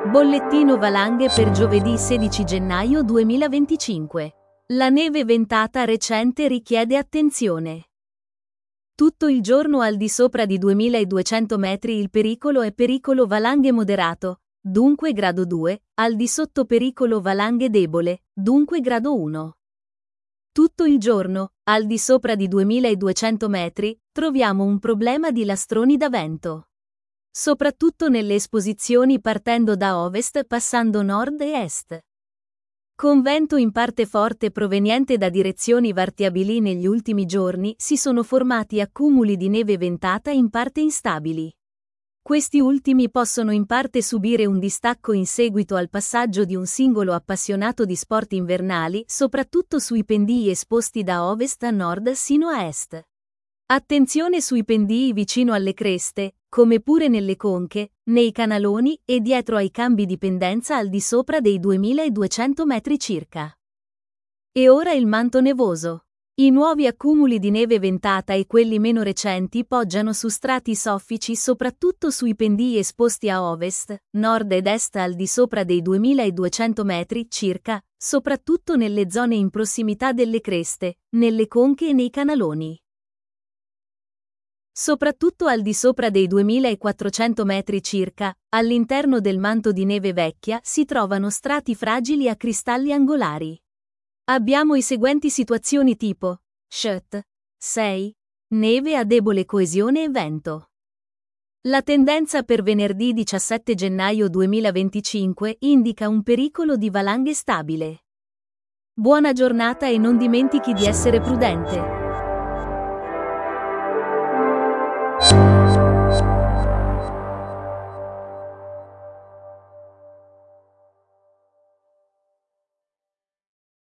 Bollettino valanghe per giovedì 16 gennaio 2025. La neve ventata recente richiede attenzione. Tutto il giorno al di sopra di 2200 metri il pericolo è pericolo valanghe moderato, dunque grado 2, al di sotto pericolo valanghe debole, dunque grado 1. Tutto il giorno, al di sopra di 2200 metri, troviamo un problema di lastroni da vento. Soprattutto nelle esposizioni partendo da ovest passando nord e est. Con vento in parte forte proveniente da direzioni variabili negli ultimi giorni si sono formati accumuli di neve ventata in parte instabili. Questi ultimi possono in parte subire un distacco in seguito al passaggio di un singolo appassionato di sport invernali, soprattutto sui pendii esposti da ovest a nord sino a est. Attenzione sui pendii vicino alle creste, come pure nelle conche, nei canaloni e dietro ai cambi di pendenza al di sopra dei 2200 metri circa. E ora il manto nevoso. I nuovi accumuli di neve ventata e quelli meno recenti poggiano su strati soffici soprattutto sui pendii esposti a ovest, nord ed est al di sopra dei 2200 metri circa, soprattutto nelle zone in prossimità delle creste, nelle conche e nei canaloni. Soprattutto al di sopra dei 2400 metri circa, all'interno del manto di neve vecchia si trovano strati fragili a cristalli angolari. Abbiamo i seguenti situazioni tipo: SHT 6, neve a debole coesione e vento. La tendenza per venerdì 17 gennaio 2025 indica un pericolo di valanghe stabile. Buona giornata e non dimentichi di essere prudente.